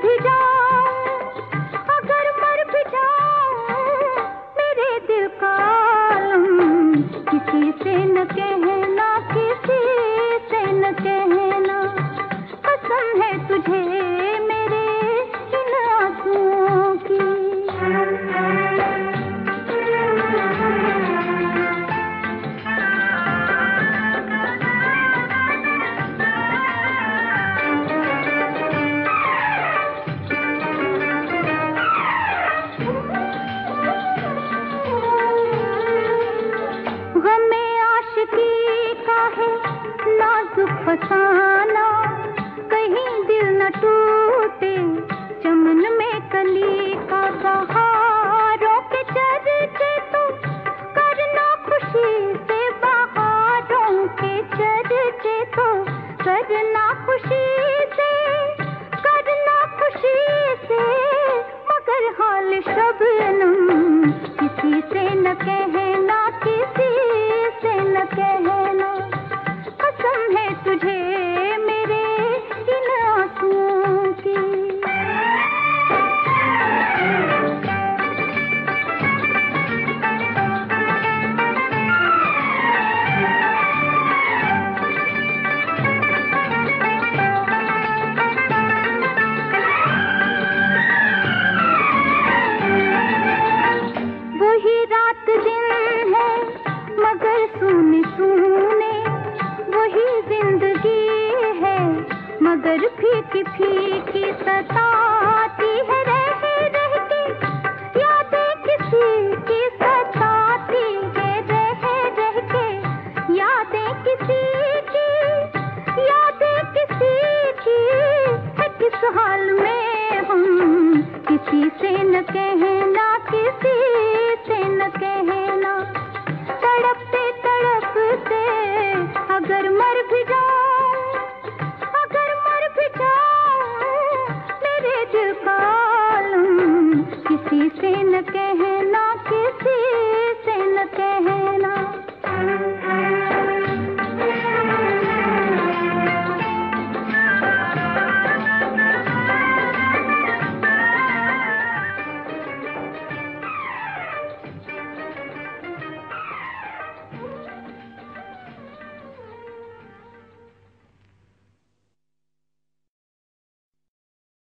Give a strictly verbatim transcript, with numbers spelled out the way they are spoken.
भी जाऊं, अगर मर भी जाऊं, मेरे दिल का आलम किसी से न कहना, किसी से न कहना। कसम है तुझे मेरे इन आंसुओं की। गमे आशिकी का है नाजुक फसाना, कहीं दिल न टूटे चमन में कली का बहारों के चर्चे तो करना खुशी से, बहारों के चर्चे तो करना खुशी से, करना खुशी से। मगर हाल शबनम किसी से न कहना, किसी से न कहना। कसम है तुझे मेरे इन आंसुओं की। वही रात दिन है मगर सुने सुने, वही जिंदगी है मगर फीकी फीकी सताती है, रह रह के यादें किसी की सताती है, रह रह के यादें किसी की, यादें किसी की है। किस हाल में हम किसी से न कहना, किसी से न कहना। तड़पते तड़पते अगर मर भी जाऊं, अगर मर भी जाऊं, मेरे दिल का आलम किसी से न कहना,